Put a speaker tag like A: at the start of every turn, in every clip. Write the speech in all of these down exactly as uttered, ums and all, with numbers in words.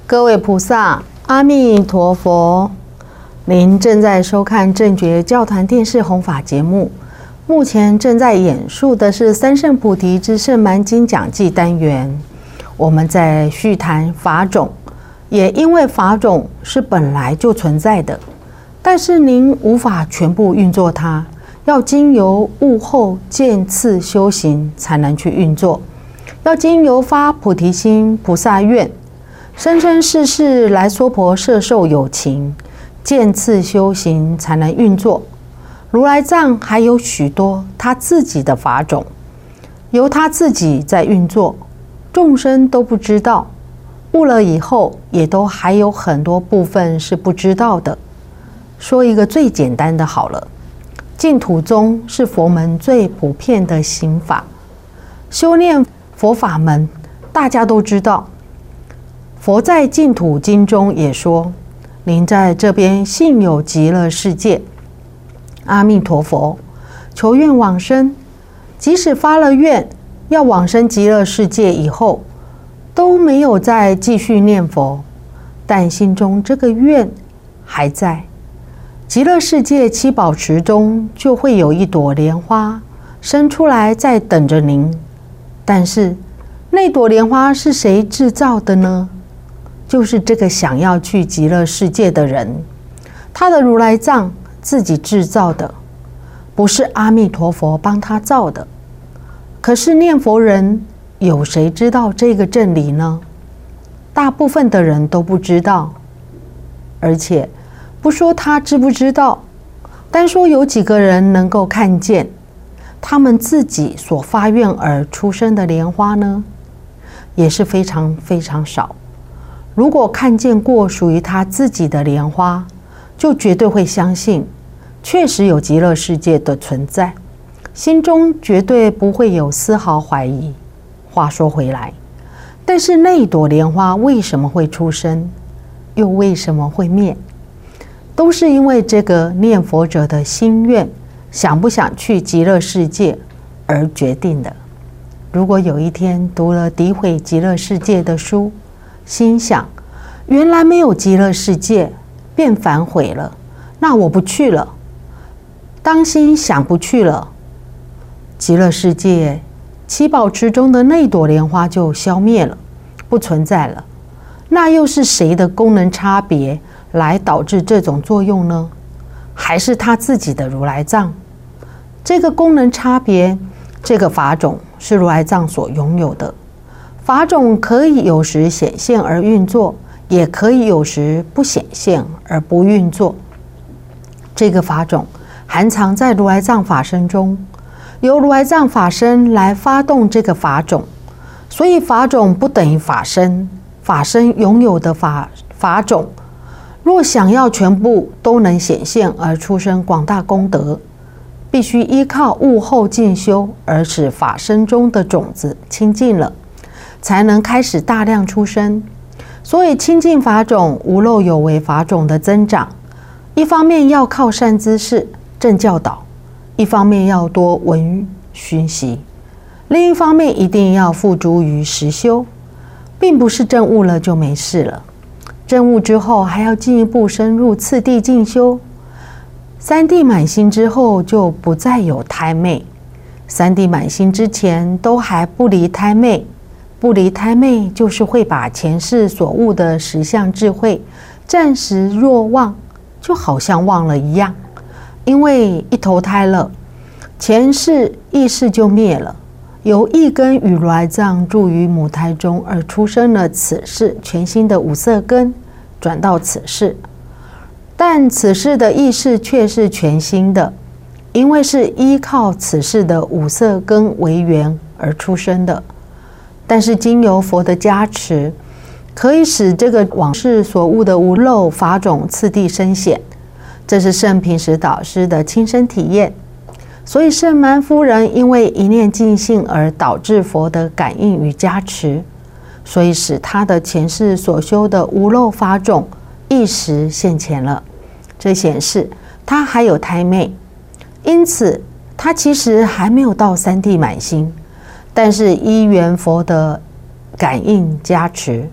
A: 各位菩萨，阿弥陀佛！您正在收看正觉教团电视弘法节目。目前正在演述的是《三圣菩提之圣蛮经讲记》单元。我们在续谈法种，也因为法种是本来就存在的，但是您无法全部运作它，要经由悟后渐次修行才能去运作，要经由发菩提心、菩萨愿，生生世世来娑婆摄受有情，渐次修行才能运作。如来藏还有许多他自己的法种，由他自己在运作，众生都不知道，悟了以后也都还有很多部分是不知道的。说一个最简单的好了，净土宗是佛门最普遍的行法，修炼佛法门大家都知道。佛在净土经中也说，您在这边信有极乐世界，阿弥陀佛，求愿往生，即使发了愿要往生极乐世界以后，都没有再继续念佛，但心中这个愿还在。极乐世界七宝池中就会有一朵莲花生出来在等着您，但是那朵莲花是谁制造的呢？就是这个想要去极乐世界的人，他的如来藏自己制造的，不是阿弥陀佛帮他造的。可是念佛人有谁知道这个真理呢？大部分的人都不知道，而且不说他知不知道，单说有几个人能够看见他们自己所发愿而出生的莲花呢？也是非常非常少。如果看见过属于他自己的莲花，就绝对会相信确实有极乐世界的存在，心中绝对不会有丝毫怀疑。话说回来，但是那一朵莲花为什么会出生，又为什么会灭，都是因为这个念佛者的心愿，想不想去极乐世界而决定的。如果有一天读了诋毁极乐世界的书，心想原来没有极乐世界，便反悔了，那我不去了。当心想不去了，极乐世界七宝池中的那朵莲花就消灭了，不存在了。那又是谁的功能差别来导致这种作用呢？还是他自己的如来藏？这个功能差别，这个法种是如来藏所拥有的。法种可以有时显现而运作，也可以有时不显现而不运作。这个法种含藏在如来藏法身中，由如来藏法身来发动这个法种，所以法种不等于法身。法身拥有的法法种，若想要全部都能显现而出生广大功德，必须依靠悟后进修而使法身中的种子清净了，才能开始大量出生。所以清净法种、无漏有为法种的增长，一方面要靠善知识正教导，一方面要多闻熏习，另一方面一定要付诸于实修，并不是证悟了就没事了。证悟之后还要进一步深入次第进修。三谛满心之后就不再有胎昧，三谛满心之前都还不离胎昧。不离胎昧就是会把前世所悟的实相智慧暂时若忘，就好像忘了一样。因为一投胎了，前世意识就灭了，由意根与如来藏住于母胎中而出生了此世全新的五色根，转到此世。但此世的意识却是全新的，因为是依靠此世的五色根为缘而出生的。但是经由佛的加持，可以使这个往世所悟的无漏法种次第深显，这是圣平时导师的亲身体验。所以圣蛮夫人因为一念尽性而导致佛的感应与加持，所以使他的前世所修的无漏法种一时现前了。这显示他还有胎昧，因此他其实还没有到三谛满心，但是依缘佛的感应加持，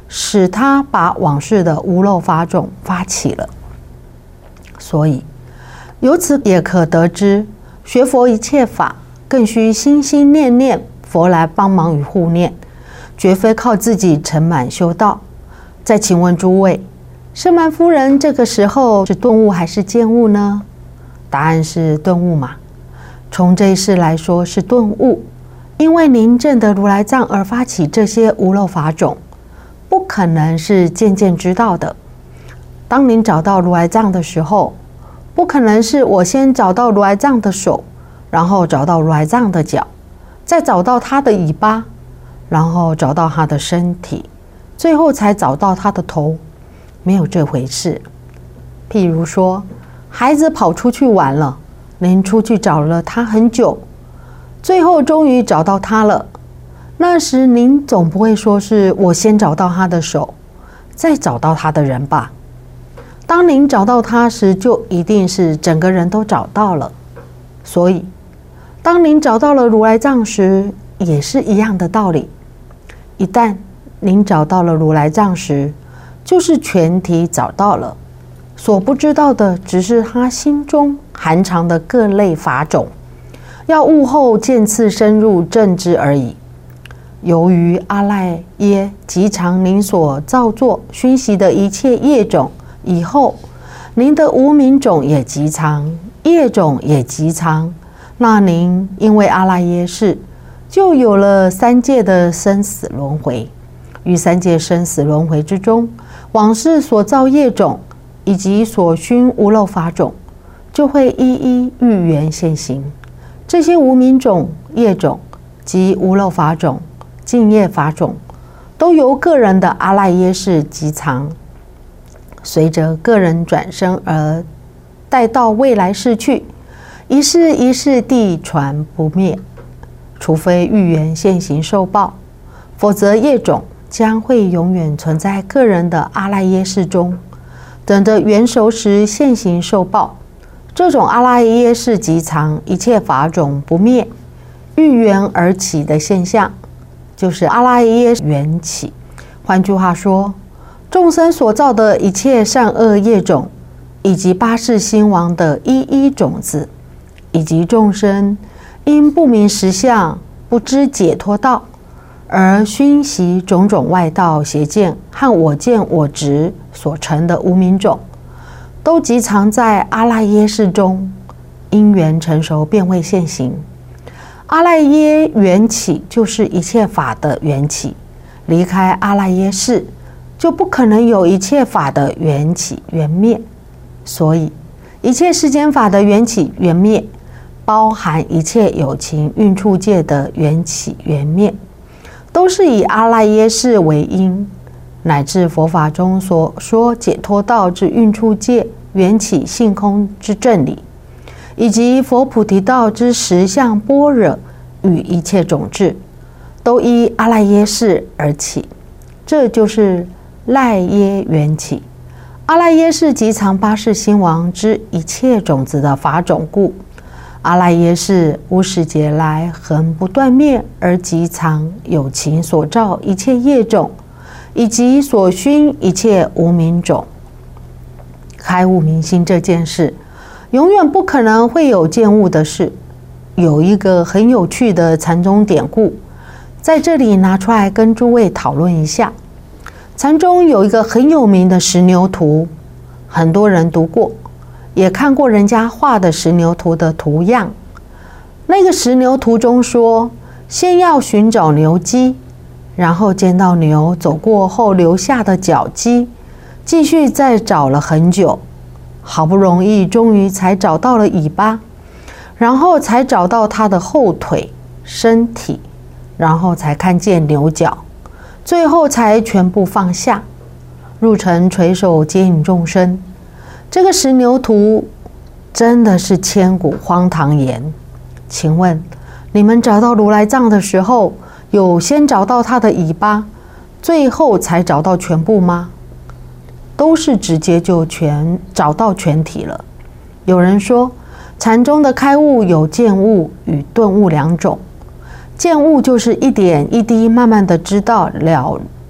A: 使他把往事的无漏法种发起了。所以由此也可得知，学佛一切法更需心心念念佛来帮忙与护念，绝非靠自己成满修道。再请问诸位，舍曼夫人这个时候是顿悟还是见悟呢？答案是顿悟嘛。从这一世来说是顿悟，因为您证得如来藏而发起这些无漏法种，不可能是渐渐知道的。当您找到如来藏的时候，不可能是我先找到如来藏的手，然后找到如来藏的脚，再找到他的尾巴，然后找到他的身体，最后才找到他的头。没有这回事。譬如说，孩子跑出去玩了，您出去找了他很久，最后终于找到他了。那时您总不会说是我先找到他的手，再找到他的人吧？当您找到他时，就一定是整个人都找到了。所以，当您找到了如来藏时，也是一样的道理。一旦您找到了如来藏时，就是全体找到了，所不知道的只是他心中含藏的各类法种，要悟后渐次深入证知而已。由于阿赖耶集藏您所造作熏习的一切业种，以后您的无明种也集藏，业种也集藏，那您因为阿赖耶识，就有了三界的生死轮回。于三界生死轮回之中，往事所造业种以及所熏无漏法种，就会一一遇缘现行。这些无明种、业种及无漏法种、净业法种，都由个人的阿赖耶识集藏，随着个人转生而带到未来世去，一世一世地传不灭。除非遇缘现行受报，否则业种将会永远存在个人的阿赖耶识中，等着缘熟时现行受报。这种阿赖耶识集藏一切法种不灭、遇缘而起的现象，就是阿赖耶缘起。换句话说，众生所造的一切善恶业种，以及八世兴亡的一一种子，以及众生因不明实相、不知解脱道，而熏习种种外道邪见和我见我执所成的无明种，都集藏在阿赖耶识中，因缘成熟便会现行。阿赖耶缘起就是一切法的缘起，离开阿赖耶识，就不可能有一切法的缘起缘灭。所以，一切世间法的缘起缘灭，包含一切有情运处界的缘起缘灭，都是以阿赖耶识为因，乃至佛法中所说解脱道之运处界缘起性空之正理，以及佛菩提道之实相般若与一切种智，都依阿赖耶识而起。这就是赖耶缘起。阿赖耶识集藏八世兴亡之一切种子的法种故，阿赖耶识无始劫来恒不断灭而集藏有情所造一切业种，以及所熏一切无明种。开悟明心这件事，永远不可能会有见悟的事。有一个很有趣的禅宗典故，在这里拿出来跟诸位讨论一下。禅中有一个很有名的石牛图，很多人读过，也看过人家画的石牛图的图样。那个石牛图中说，先要寻找牛迹，然后见到牛走过后留下的脚迹，继续再找了很久，好不容易终于才找到了尾巴，然后才找到它的后腿、身体，然后才看见牛角，最后才全部放下，入城垂手接引众生。这个石牛图真的是千古荒唐言。请问你们找到如来藏的时候，有先找到它的尾巴，最后才找到全部吗？都是直接就全找到全体了。有人说，禅中的开悟有见悟与顿悟两种。见悟就是一点一滴慢慢的知道了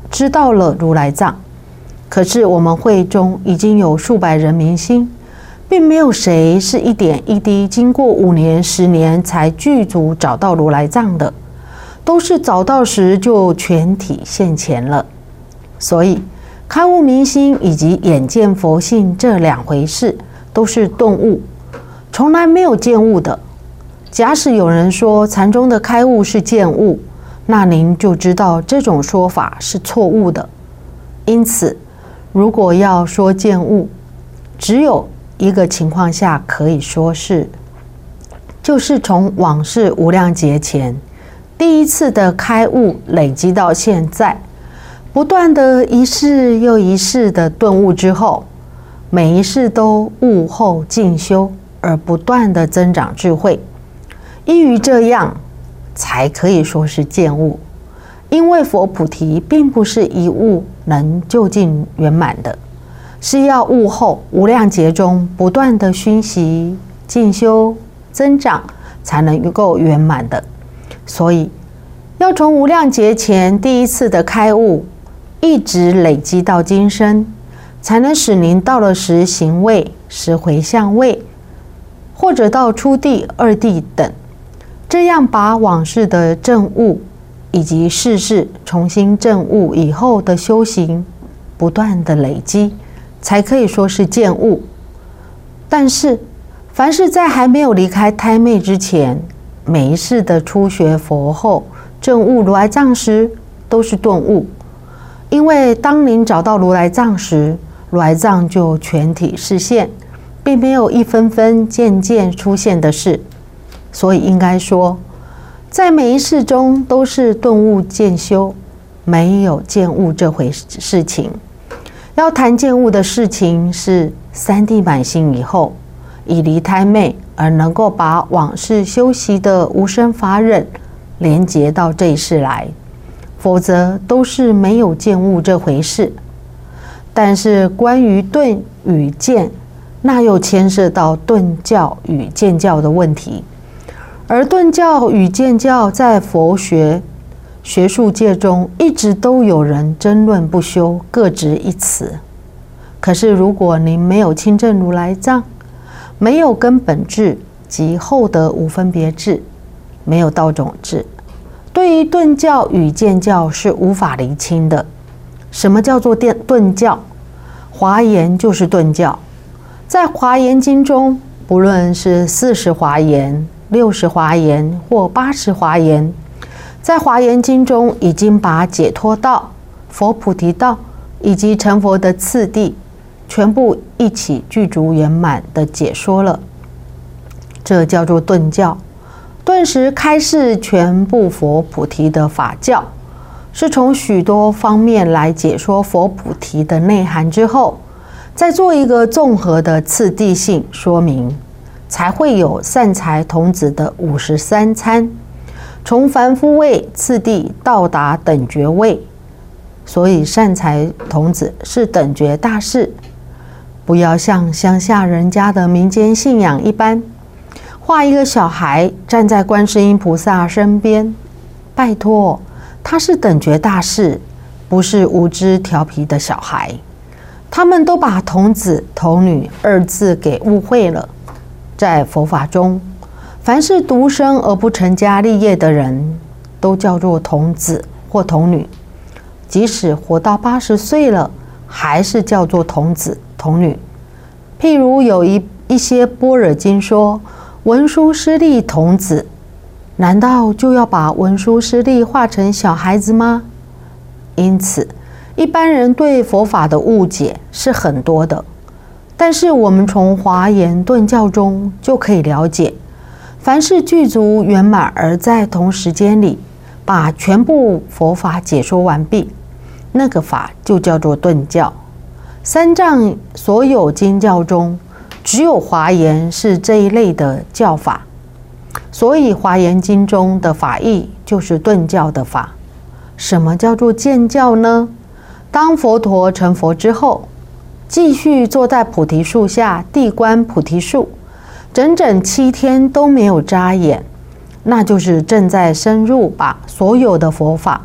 A: 知道了如来藏。可是我们会中已经有数百人明心，并没有谁是一点一滴经过五年、十年才具足找到如来藏的，都是早到时就全体现前了。所以开悟明心以及眼见佛性这两回事都是顿悟，从来没有见悟的。假使有人说禅中的开悟是见悟，那您就知道这种说法是错误的。因此如果要说见悟，只有一个情况下可以说是，就是从往世无量劫前第一次的开悟累积到现在，不断的一世又一世的顿悟之后，每一世都悟后进修，而不断的增长智慧，依于这样才可以说是见悟。因为佛菩提并不是一悟能就近圆满的，是要悟后无量劫中不断的熏习进修增长，才能够圆满的。所以要从无量劫前第一次的开悟一直累积到今生，才能使您到了十行位、十回向位，或者到初地、二地等，这样把往世的证悟以及世世重新证悟以后的修行不断的累积，才可以说是见悟。但是凡是在还没有离开胎妹之前，每一世的初学佛后证悟如来藏时，都是顿悟。因为当您找到如来藏时，如来藏就全体示现，并没有一分分渐渐出现的事。所以应该说，在每一世中都是顿悟渐修，没有见悟这回事情。要谈见悟的事情，是三地满心以后，已离胎妹，而能够把往世修习的无生法忍连结到这一世来，否则都是没有见悟这回事。但是关于顿与见，那又牵涉到顿教与见教的问题。而顿教与见教在佛学学术界中一直都有人争论不休，各执一词。可是如果您没有亲证如来藏，没有根本智及后得无分别智，没有道种智，对于顿教与见教是无法厘清的。什么叫做顿教？华严就是顿教。在华严经中，不论是四十华严、六十华严或八十华严，在华严经中已经把解脱道、佛菩提道以及成佛的次第全部一起具足圆满的解说了。这叫做顿教，顿时开示全部佛菩提的法教，是从许多方面来解说佛菩提的内涵之后，再做一个综合的次第性说明，才会有善财童子的五十三参，从凡夫位次第到达等觉位。所以善财童子是等觉大士，不要像乡下人家的民间信仰一般，画一个小孩站在观世音菩萨身边，拜托，他是等觉大士，不是无知调皮的小孩。他们都把童子童女二字给误会了。在佛法中，凡是独生而不成家立业的人，都叫做童子或童女，即使活到八十岁了，还是叫做童子童女。譬如有一一些般若经说文殊师利童子，难道就要把文殊师利化成小孩子吗？因此一般人对佛法的误解是很多的，但是我们从华严顿教中就可以了解，凡是具足圆满而在同时间里把全部佛法解说完毕，那个法就叫做顿教。三藏所有经教中，只有华严是这一类的教法，所以华严经中的法义就是顿教的法。什么叫做见教呢？当佛陀成佛之后，继续坐在菩提树下谛观菩提树，整整七天都没有眨眼，那就是正在深入把所有的佛法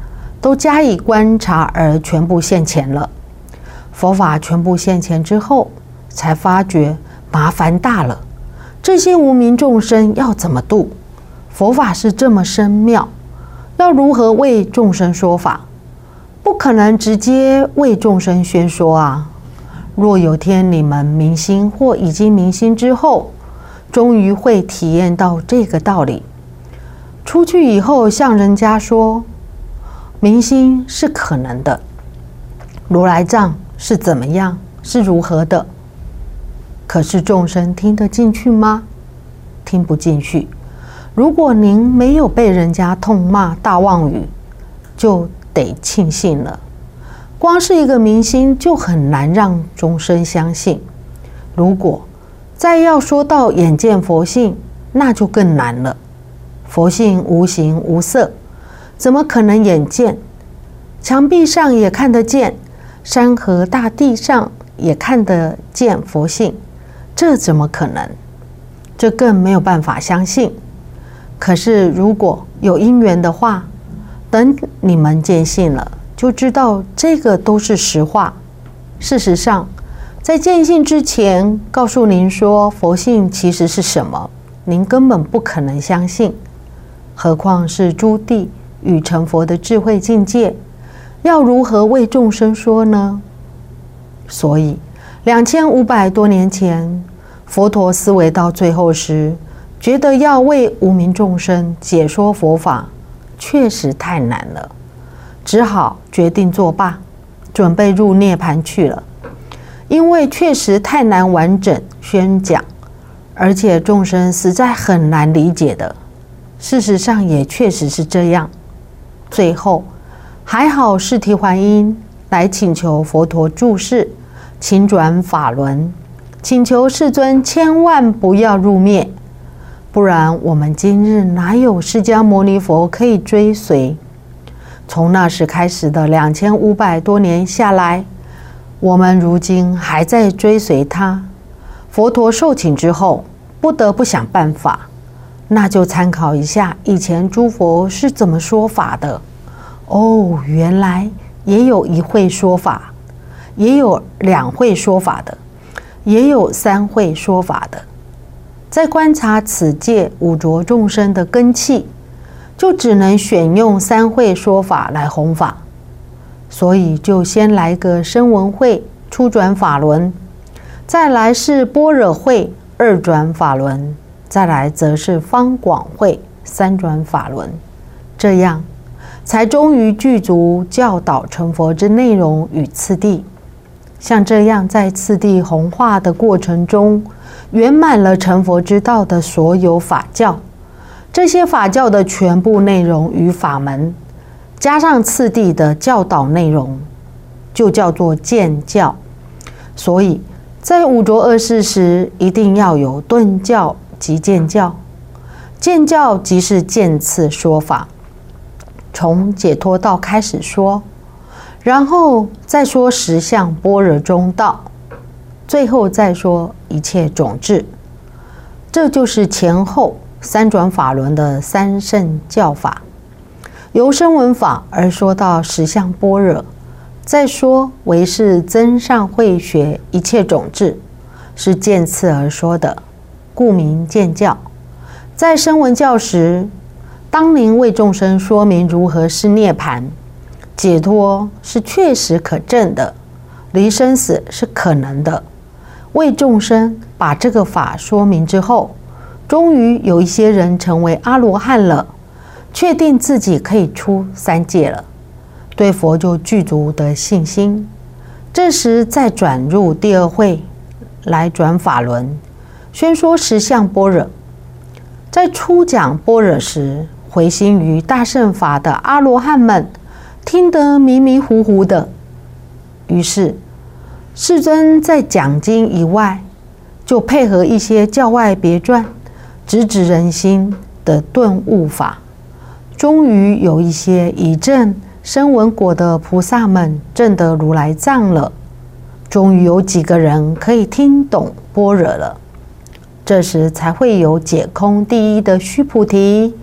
A: 都加以观察而全部现前了。佛法全部现前之后，才发觉麻烦大了。这些无明众生要怎么度？佛法是这么深妙，要如何为众生说法？不可能直接为众生宣说啊！若有天你们明心或已经明心之后，终于会体验到这个道理。出去以后向人家说，明心是可能的，如来藏是怎么样，是如何的。可是众生听得进去吗？听不进去。如果您没有被人家痛骂大妄语，就得庆幸了。光是一个明心就很难让众生相信，如果再要说到眼见佛性，那就更难了。佛性无形无色，怎么可能眼见？墙壁上也看得见，山河大地上也看得见佛性，这怎么可能？这更没有办法相信。可是如果有因缘的话，等你们见性了，就知道这个都是实话。事实上，在见性之前，告诉您说佛性其实是什么，您根本不可能相信。何况是诸地与成佛的智慧境界，要如何为众生说呢？所以，两千五百多年前，佛陀思维到最后时，觉得要为无明众生解说佛法，确实太难了，只好决定作罢，准备入涅槃去了。因为确实太难完整宣讲，而且众生实在很难理解的。事实上也确实是这样。最后还好释提桓因来请求佛陀住世，请转法轮，请求世尊千万不要入灭，不然我们今日哪有释迦牟尼佛可以追随？从那时开始的两千五百多年下来，我们如今还在追随他。佛陀受请之后，不得不想办法，那就参考一下以前诸佛是怎么说法的。哦，原来也有一会说法，也有两会说法的，也有三会说法的。在观察此界五浊众生的根器，就只能选用三会说法来弘法。所以就先来个声闻会初转法轮，再来是般若会二转法轮，再来则是方广会三转法轮，这样才终于具足教导成佛之内容与次第。像这样在次第弘化的过程中，圆满了成佛之道的所有法教，这些法教的全部内容与法门，加上次第的教导内容，就叫做渐教。所以在五浊恶世时，一定要有顿教及渐教。渐教即是渐次说法，从解脱道开始说，然后再说实相般若中道，最后再说一切种智。这就是前后三转法轮的三圣教法。由声闻法而说到实相般若，再说为是增上慧学一切种智，是渐次而说的，故名渐教。在声闻教时，当您为众生说明如何是涅槃，解脱是确实可证的，离生死是可能的。为众生把这个法说明之后，终于有一些人成为阿罗汉了，确定自己可以出三界了，对佛就具足的信心。这时再转入第二会来转法轮，宣说实相般若。在初讲般若时，回心于大乘法的阿罗汉们听得迷迷糊糊的，于是世尊在讲经以外，就配合一些教外别传，直指人心的顿悟法。终于有一些已证声闻果的菩萨们证得如来藏了，终于有几个人可以听懂般若了。这时才会有解空第一的须菩提，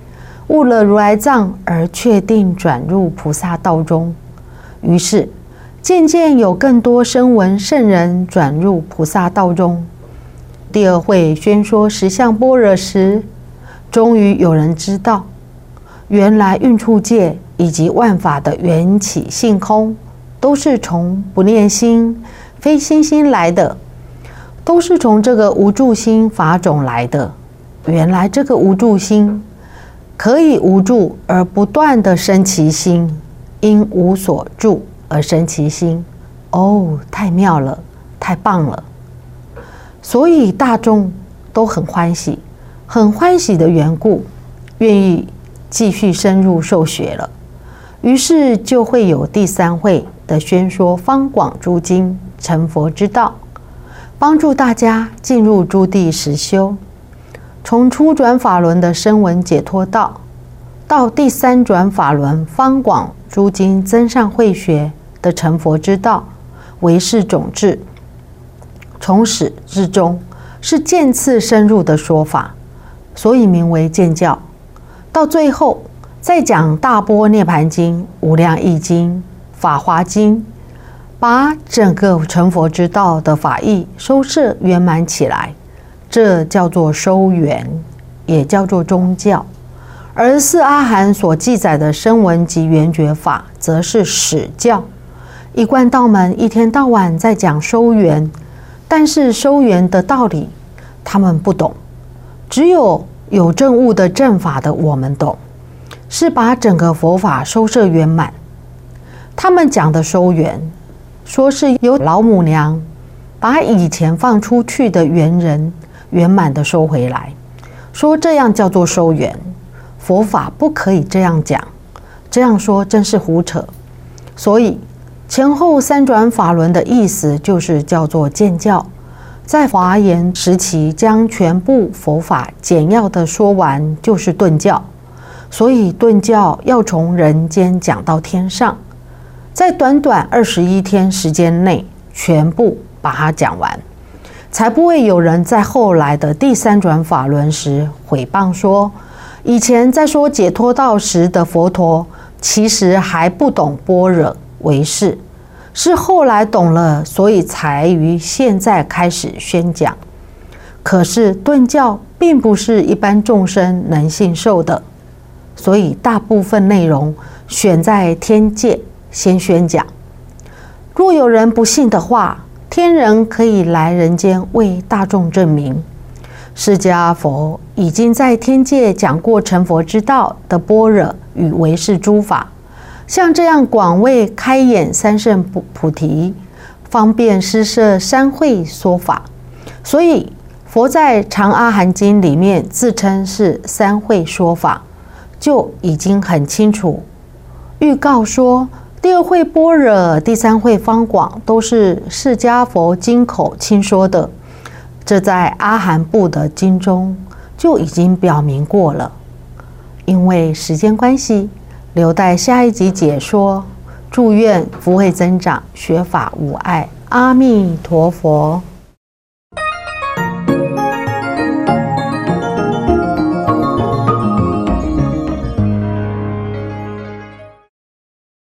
A: 悟了如来藏而确定转入菩萨道中。于是渐渐有更多声闻圣人转入菩萨道中。第二会宣说实相般若时，终于有人知道，原来蕴处界以及万法的缘起性空，都是从不念心、非心心来的，都是从这个无住心法种来的。原来这个无住心可以无住而不断的生其心，因无所住而生其心。哦，太妙了，太棒了！所以大众都很欢喜，很欢喜的缘故，愿意继续深入受学了。于是就会有第三会的宣说方广诸经成佛之道，帮助大家进入诸地实修，从初转法轮的声闻解脱道，到第三转法轮方广诸经增上慧学的成佛之道，为是种智。从始至终是渐次深入的说法，所以名为渐教。到最后再讲大般涅盘经、无量义经、法华经，把整个成佛之道的法义收摄圆满起来，这叫做收圆，也叫做宗教。而四阿含所记载的声闻及缘觉法，则是史教。一贯道门一天到晚在讲收圆，但是收圆的道理他们不懂，只有有证悟的正法的我们懂，是把整个佛法收摄圆满。他们讲的收圆，说是由老母娘把以前放出去的圆人圆满的收回来，说这样叫做收圆。佛法不可以这样讲，这样说真是胡扯。所以前后三转法轮的意思就是叫做渐教，在华严时期将全部佛法简要的说完，就是顿教。所以顿教要从人间讲到天上，在短短二十一天时间内全部把它讲完，才不会有人在后来的第三转法轮时毁谤说，以前在说解脱道时的佛陀其实还不懂般若为是，是后来懂了，所以才于现在开始宣讲。可是顿教并不是一般众生能信受的，所以大部分内容选在天界先宣讲。若有人不信的话，天人可以来人间为大众证明，释迦佛已经在天界讲过成佛之道的般若与唯识诸法，像这样广为开眼三圣菩提，方便施设三会说法。所以佛在长阿含经里面自称是三会说法，就已经很清楚预告说，第二会般若、第三会方广都是释迦佛经口亲说的，这在阿含部的经中就已经表明过了。因为时间关系，留待下一集解说。祝愿福慧增长，学法无碍。阿弥陀佛。